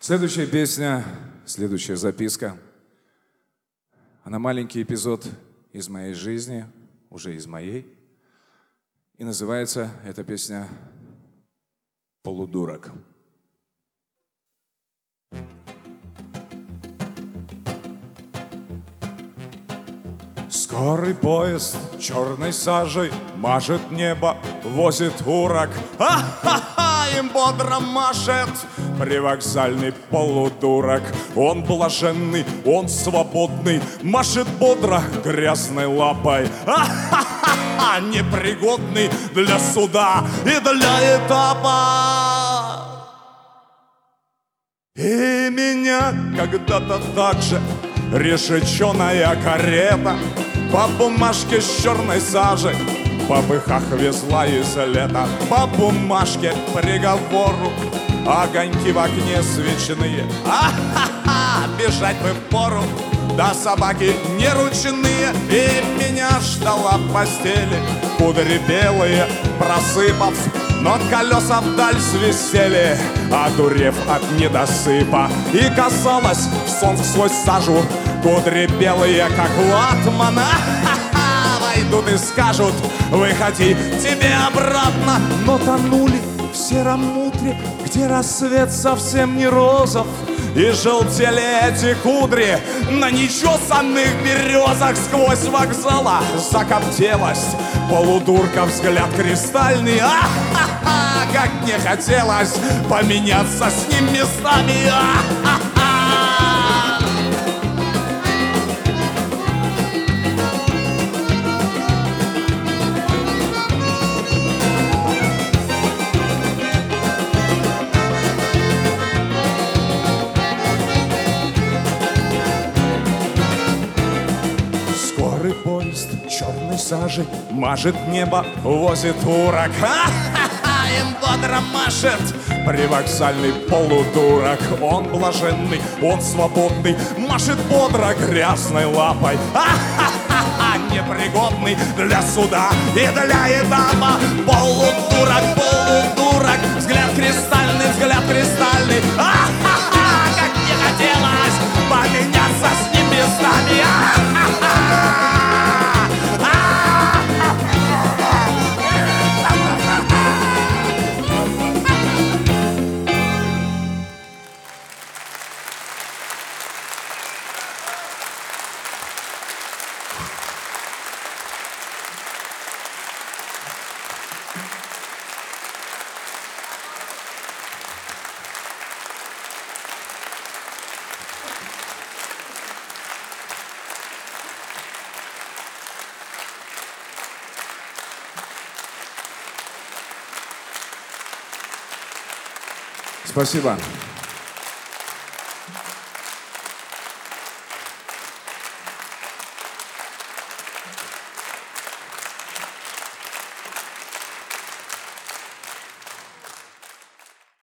Следующая песня, следующая записка. Она маленький эпизод из моей жизни, уже из моей. И называется эта песня «Полудурок». Скорый поезд черной сажей мажет небо, возит урок. Ха-ха-ха, им бодро машет привокзальный полудурок. Он блаженный, он свободный, машет бодро грязной лапой. Ха-ха-ха, непригодный для суда и для этапа. И меня когда-то так же решеченая карета по бумажке с черной сажей по пыхах везла из лета. По бумажке приговору огоньки в окне свечные. А-ха-ха, бежать бы впору, да собаки неручные. И меня ждала в постели кудри белые, просыпав, но колеса вдаль свистели, одурев от недосыпа. И казалось, в сон сквозь сажу кудри белые, как латмана, войдут и скажут: выходи, тебе обратно. Но тонули в сером мутре, где рассвет совсем не розов, и желтели эти кудри на нечесанных березах. Сквозь вокзала закоптелась полудурка, взгляд кристальный. А-ха-ха, как мне хотелось поменяться с ним местами. А-ха-ха. Скорый поезд черной сажей мажет небо, возит урок. Ха-ха-ха, им бодро машет привокзальный полудурок. Он блаженный, он свободный, машет бодро грязной лапой. Ха-ха-ха, непригодный для суда и для этапа. Полудурок, полудурок, взгляд кристальный, взгляд кристальный. Ха-ха-ха, как мне хотелось поменяться с ним местами. Ха-ха-ха. Спасибо.